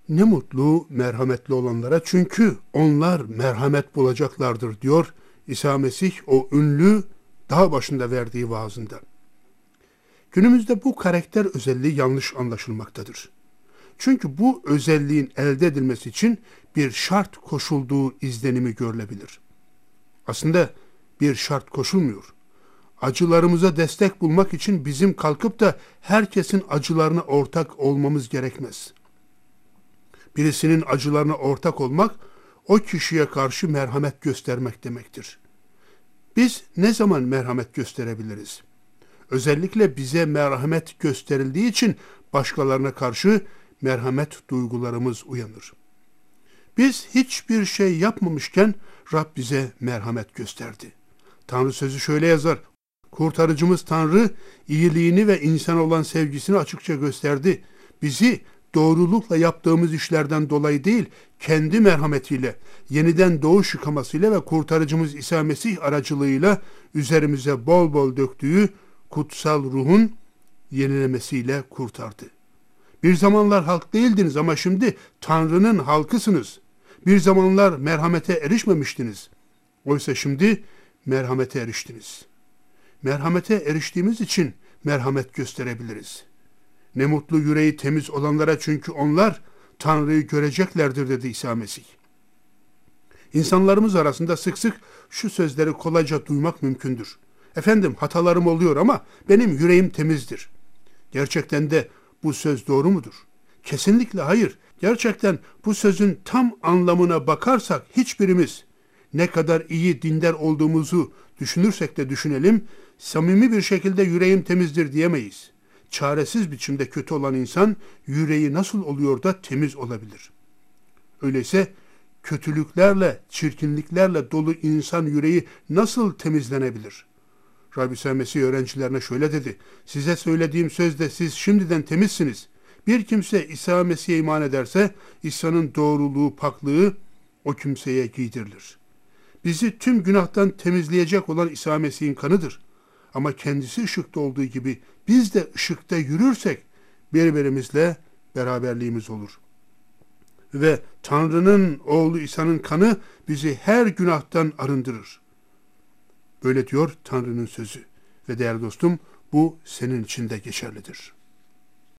Ne mutlu merhametli olanlara, çünkü onlar merhamet bulacaklardır diyor İsa Mesih o ünlü dağ başında verdiği vaazında. Günümüzde bu karakter özelliği yanlış anlaşılmaktadır. Çünkü bu özelliğin elde edilmesi için bir şart koşulduğu izlenimi görülebilir. Aslında bir şart koşulmuyor. Acılarımıza destek bulmak için bizim kalkıp da herkesin acılarına ortak olmamız gerekmez. Birisinin acılarına ortak olmak, o kişiye karşı merhamet göstermek demektir. Biz ne zaman merhamet gösterebiliriz? Özellikle bize merhamet gösterildiği için başkalarına karşı merhamet duygularımız uyanır. Biz hiçbir şey yapmamışken Rab bize merhamet gösterdi. Tanrı sözü şöyle yazar: Kurtarıcımız Tanrı iyiliğini ve insana olan sevgisini açıkça gösterdi. Bizi doğrulukla yaptığımız işlerden dolayı değil, kendi merhametiyle, yeniden doğuş yıkamasıyla ve kurtarıcımız İsa Mesih aracılığıyla üzerimize bol bol döktüğü kutsal ruhun yenilemesiyle kurtardı. Bir zamanlar halk değildiniz ama şimdi Tanrı'nın halkısınız. Bir zamanlar merhamete erişmemiştiniz. Oysa şimdi merhamete eriştiniz. Merhamete eriştiğimiz için merhamet gösterebiliriz. Ne mutlu yüreği temiz olanlara, çünkü onlar Tanrı'yı göreceklerdir dedi İsa Mesih. İnsanlarımız arasında sık sık şu sözleri kolayca duymak mümkündür. Efendim, hatalarım oluyor ama benim yüreğim temizdir. Gerçekten de bu söz doğru mudur? Kesinlikle hayır. Gerçekten bu sözün tam anlamına bakarsak hiçbirimiz, ne kadar iyi dindar olduğumuzu düşünürsek de düşünelim, samimi bir şekilde yüreğim temizdir diyemeyiz. Çaresiz biçimde kötü olan insan yüreği nasıl oluyor da temiz olabilir? Öyleyse kötülüklerle, çirkinliklerle dolu insan yüreği nasıl temizlenebilir? Rabbi İsa Mesih öğrencilerine şöyle dedi: Size söylediğim sözde siz şimdiden temizsiniz. Bir kimse İsa Mesih'e iman ederse İsa'nın doğruluğu, paklığı o kimseye giydirilir. Bizi tüm günahtan temizleyecek olan İsa Mesih'in kanıdır. Ama kendisi ışıkta olduğu gibi biz de ışıkta yürürsek birbirimizle beraberliğimiz olur. Ve Tanrı'nın oğlu İsa'nın kanı bizi her günahtan arındırır. Böyle diyor Tanrı'nın sözü. Ve değerli dostum, bu senin için de geçerlidir.